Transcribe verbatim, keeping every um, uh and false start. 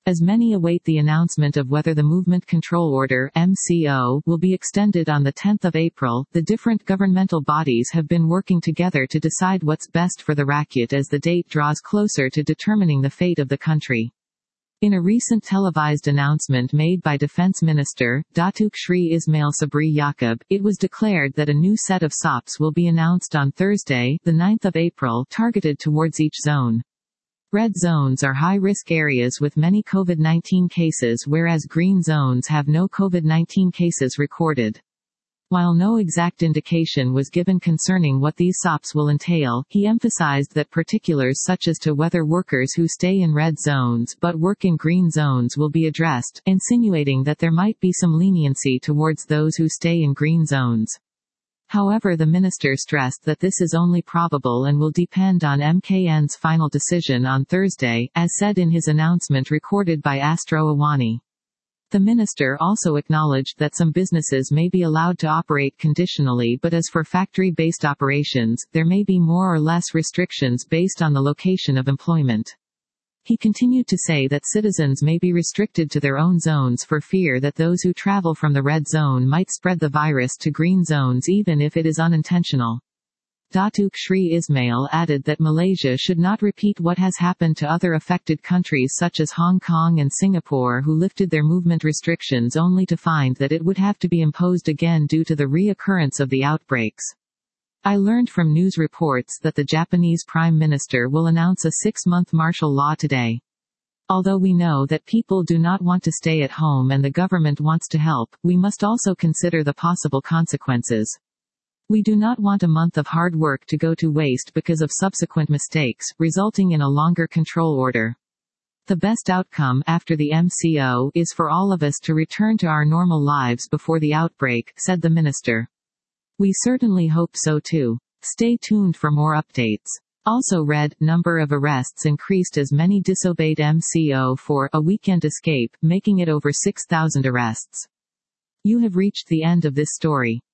As many await the announcement of whether the Movement Control Order (M C O) will be extended on the tenth of April, the different governmental bodies have been working together to decide what's best for the rakyat as the date draws closer to determining the fate of the country. In a recent televised announcement made by Defence Minister, Datuk Sri Ismail Sabri Yaakob, it was declared that a new set of S O Ps will be announced on Thursday, the ninth of April, targeted towards each zone. Red zones are high-risk areas with many COVID nineteen cases, whereas green zones have no COVID nineteen cases recorded. While no exact indication was given concerning what these S O Ps will entail, he emphasized that particulars such as to whether workers who stay in red zones but work in green zones will be addressed, insinuating that there might be some leniency towards those who stay in green zones. However, the minister stressed that this is only probable and will depend on M K N's final decision on Thursday, as said in his announcement recorded by Astro Awani. The minister also acknowledged that some businesses may be allowed to operate conditionally, but as for factory-based operations, there may be more or less restrictions based on the location of employment. He continued to say that citizens may be restricted to their own zones for fear that those who travel from the red zone might spread the virus to green zones even if it is unintentional. Datuk Sri Ismail added that Malaysia should not repeat what has happened to other affected countries such as Hong Kong and Singapore, who lifted their movement restrictions only to find that it would have to be imposed again due to the reoccurrence of the outbreaks. I learned from news reports that the Japanese Prime Minister will announce a six-month martial law today. Although we know that people do not want to stay at home and the government wants to help, we must also consider the possible consequences. We do not want a month of hard work to go to waste because of subsequent mistakes, resulting in a longer control order. The best outcome after the M C O is for all of us to return to our normal lives before the outbreak, said the minister. We certainly hope so too. Stay tuned for more updates. Also read, number of arrests increased as many disobeyed M C O for a weekend escape, making it over six thousand arrests. You have reached the end of this story.